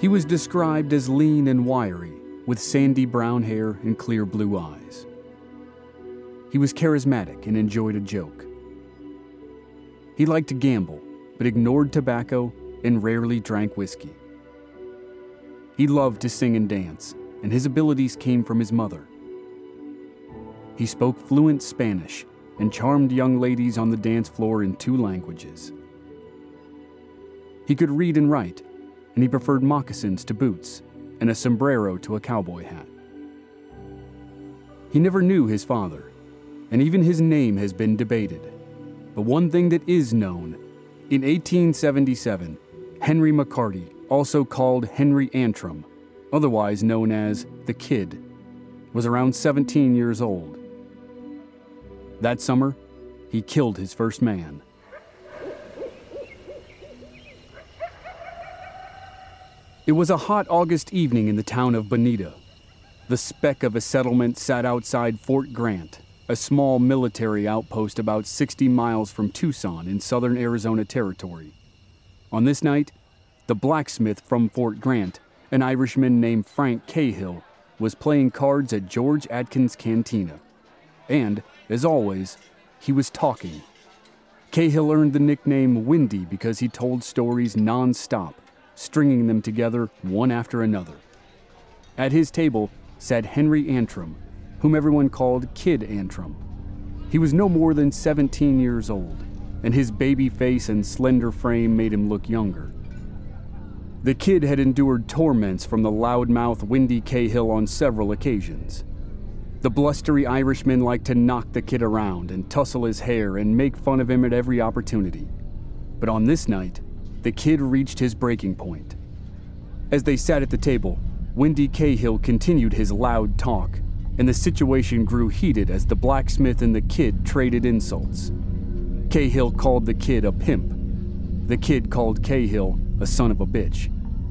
He was described as lean and wiry, with sandy brown hair and clear blue eyes. He was charismatic and enjoyed a joke. He liked to gamble, but ignored tobacco and rarely drank whiskey. He loved to sing and dance, and his abilities came from his mother. He spoke fluent Spanish and charmed young ladies on the dance floor in 2 languages. He could read and write, and he preferred moccasins to boots and a sombrero to a cowboy hat. He never knew his father, and even his name has been debated. But one thing that is known, in 1877, Henry McCarty, also called Henry Antrim, otherwise known as the Kid, was around 17 years old. That summer, he killed his first man. It was a hot August evening in the town of Bonita. The speck of a settlement sat outside Fort Grant, a small military outpost about 60 miles from Tucson in southern Arizona Territory. On this night, the blacksmith from Fort Grant, an Irishman named Frank Cahill, was playing cards at George Atkins' Cantina. And, as always, he was talking. Cahill earned the nickname Windy because he told stories non-stop, stringing them together one after another. At his table sat Henry Antrim, whom everyone called Kid Antrim. He was no more than 17 years old, and his baby face and slender frame made him look younger. The Kid had endured torments from the loudmouth Windy Cahill on several occasions. The blustery Irishman liked to knock the Kid around and tussle his hair and make fun of him at every opportunity. But on this night, the Kid reached his breaking point. As they sat at the table, Windy Cahill continued his loud talk, and the situation grew heated as the blacksmith and the Kid traded insults. Cahill called the Kid a pimp. The Kid called Cahill a son of a bitch.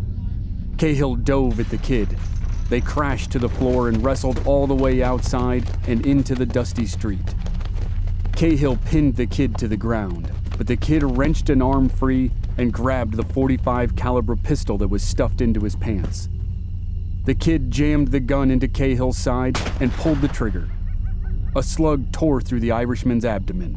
Cahill dove at the Kid. They crashed to the floor and wrestled all the way outside and into the dusty street. Cahill pinned the Kid to the ground, but the Kid wrenched an arm free and grabbed the .45 caliber pistol that was stuffed into his pants. The Kid jammed the gun into Cahill's side and pulled the trigger. A slug tore through the Irishman's abdomen.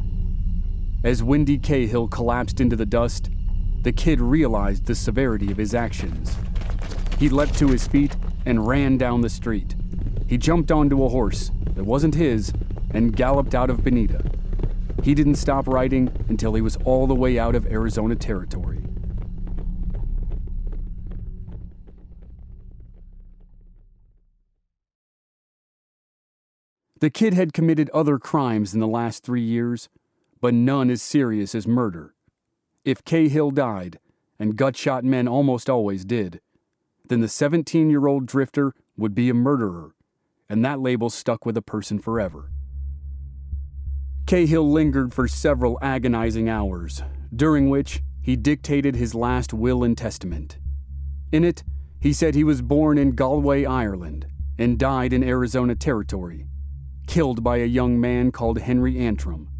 As Windy Cahill collapsed into the dust, the Kid realized the severity of his actions. He leapt to his feet and ran down the street. He jumped onto a horse that wasn't his and galloped out of Bonita. He didn't stop riding until he was all the way out of Arizona Territory. The Kid had committed other crimes in the last 3 years, but none as serious as murder. If Cahill died, and gut-shot men almost always did, then the 17-year-old drifter would be a murderer, and that label stuck with a person forever. Cahill lingered for several agonizing hours, during which he dictated his last will and testament. In it, he said he was born in Galway, Ireland, and died in Arizona Territory, killed by a young man called Henry Antrim.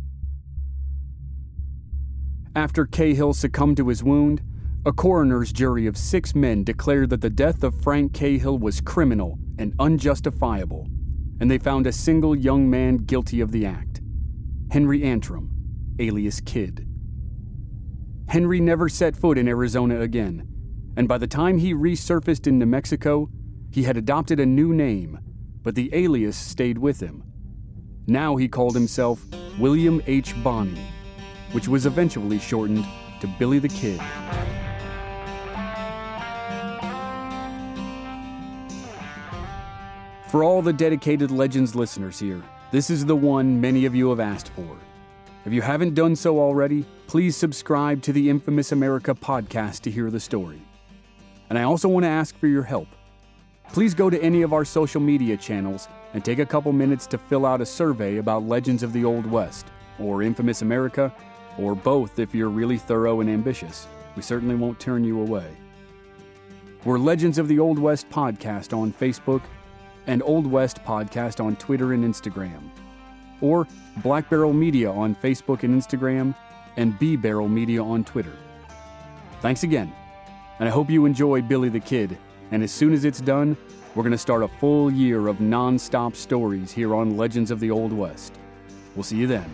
After Cahill succumbed to his wound, a coroner's jury of 6 men declared that the death of Frank Cahill was criminal and unjustifiable, and they found a single young man guilty of the act: Henry Antrim, alias Kid. Henry never set foot in Arizona again, and by the time he resurfaced in New Mexico, he had adopted a new name, but the alias stayed with him. Now he called himself William H. Bonney, which was eventually shortened to Billy the Kid. For all the dedicated Legends listeners here, this is the one many of you have asked for. If you haven't done so already, please subscribe to the Infamous America podcast to hear the story. And I also want to ask for your help. Please go to any of our social media channels and take a couple minutes to fill out a survey about Legends of the Old West, or Infamous America, or both if you're really thorough and ambitious. We certainly won't turn you away. We're Legends of the Old West podcast on Facebook, and Old West podcast on Twitter and Instagram, or Black Barrel Media on Facebook and Instagram, and B Barrel Media on Twitter. Thanks again, and I hope you enjoy Billy the Kid And as soon as it's done, we're going to start a full year of non-stop stories here on Legends of the Old West. We'll see you then.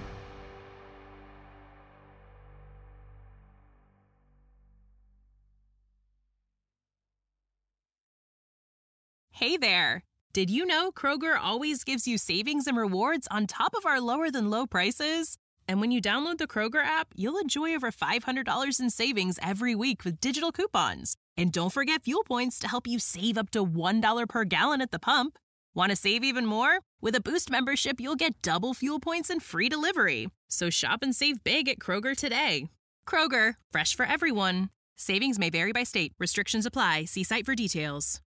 Hey there! Did you know Kroger always gives you savings and rewards on top of our lower-than-low prices? And when you download the Kroger app, you'll enjoy over $500 in savings every week with digital coupons. And don't forget fuel points to help you save up to $1 per gallon at the pump. Want to save even more? With a Boost membership, you'll get double fuel points and free delivery. So shop and save big at Kroger today. Kroger, fresh for everyone. Savings may vary by state. Restrictions apply. See site for details.